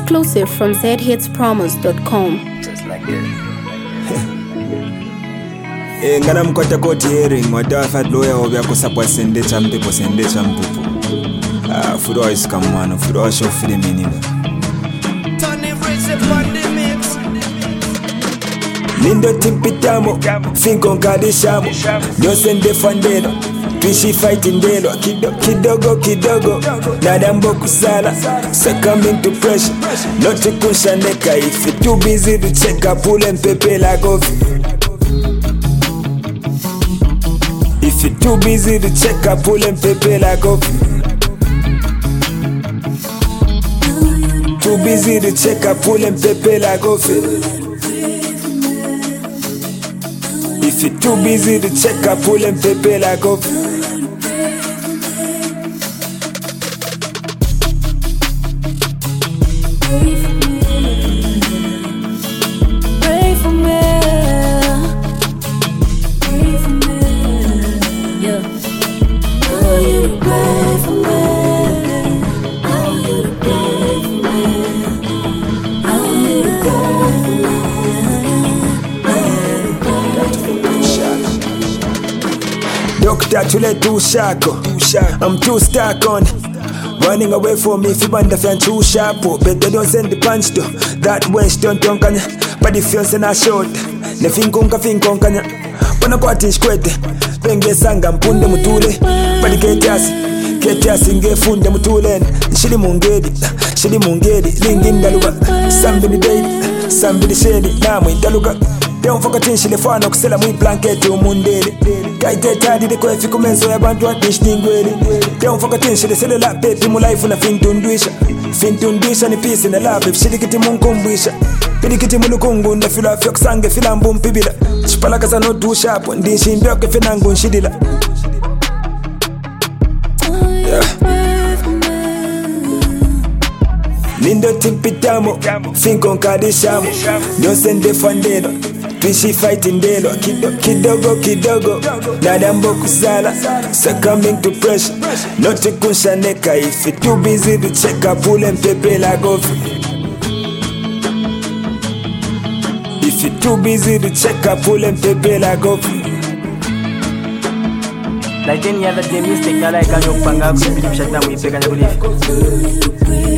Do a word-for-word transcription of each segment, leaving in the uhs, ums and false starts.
Exclusive from z hits promos dot com. Just like this. Eh ngana mkwata koti hearing wadafa lawyer obya kusapwa sende champepo sende champepo. Ah furo isikamwana furo show film nini. Tony Rich upon the mix. Lindo timpitamo finko kadishamo Nyosende fandelo Twishi fighting delo Kidogo kidogo kidogo Nadambo kusala Succumbing to pressure Not to kushaneka. If you're too busy to check up pull and pepe like off. If you're too busy to check up pull and pepe like off. Too busy to check up pull and pepe like off. If you're too busy to check up, pull and pepe like off. Pray for me. Pray for me. Yeah. I want you to pray for me. I want you to pray for me. I want you to pray for me. Doctor, tule too sharp. I'm too stuck on running away from me if you want to find too sharp. But they don't send the punch though. That wench don't don't kanya. But if you're saying I short, ne finkonka finkonkanya. Wana kwa tishkwete. Penge sanga mpunde mutule. Badi ketiasi, ketiasi ngefunde mutule. Shili mungedi, shili mungedi. Linginda luga, somebody baby, somebody shady. Namu indaluga. Don't forget in Chile for no kusela mwi blanket umundele. Kaite tadi de kwefi kumenzo ya bantu atishtingwele. Don't forget in Chile sele la pepi mu life na fintundwisha. Fintundwisha ni peace na love fishidikiti munkumbwisha. Pidikiti mulukungu na fila fyok sange fila mbumpibila. Chipalaka za no do sharp ndishi mbyoke fenangu nshidila. Lindo timpitamo finko kadishamo Nyosende fandelo Twishi fighting delo Kidogo kidogo kidogo Nadambo kusala Succumbing to pressure Not to kushaneka. If you're too busy to check up pull and pepe like off. If you're too busy to check up pull and pepe like off. Like any other day mistake na like kanyo kupanga kusipidisha na muipeka na kulifi.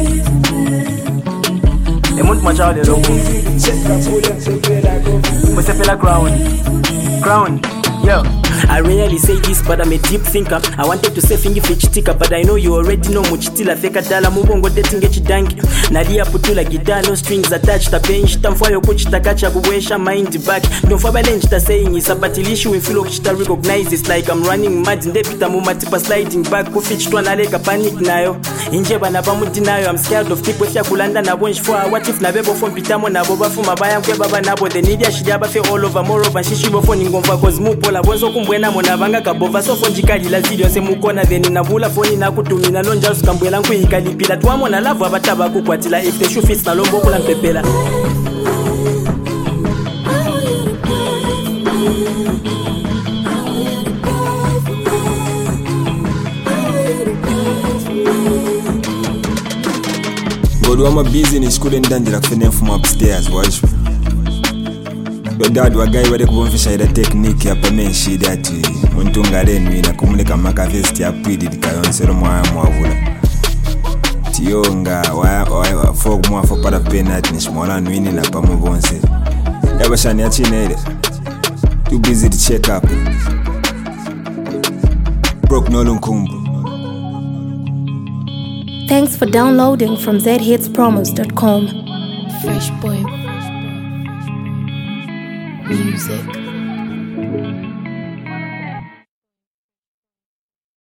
Emuntu machawa de loku. Musepela crown. Crown. Yo. I rarely say this, but I'm a deep thinker. I wanted to say fingi fichitika, but I know you already know muchitila feka dala mubongo dating dangi. Nadia putula guitar, no strings attached. Ta bench tamfwayo kuchita kacha kuwesha mind back. Don't for balance ta saying is a battle issue in filo kuchita recognize. It's like I'm running mad in debita mumatipa sliding back. Kufich tu analeka panic nayo. Inje bana bamuti nayo. I'm scared of people fya kulanda na bonch for what if na bebo from pitamo na boba fu mabaya mkwe baba nabo. The nidia shidaba fe all over more over shishi bofo ningomfa cause mupola bozo kumbwena mona banga kabova so fonjikali la video se mukona then nabula phone na kutumina lonja sikambwela nkuyikalipila twamona lava abataba kukwatila if the shoe fits na lombo kula mpepela. God wama busy ni school ndandira kufene from upstairs watch. Your dad wa guy wade kubonfisha ida technique ya pamenshi dati muntunga renwi na kumulika maka vesti ya pwidi dikayonsero mwaya mwavula tiyonga waya waya fog mwa for para penalty ni shmola nwini na pamu bonse yabashani ya chinere too busy to check up broke no lunkumbu. Thanks for downloading from z hits promos dot com. Fresh boy music.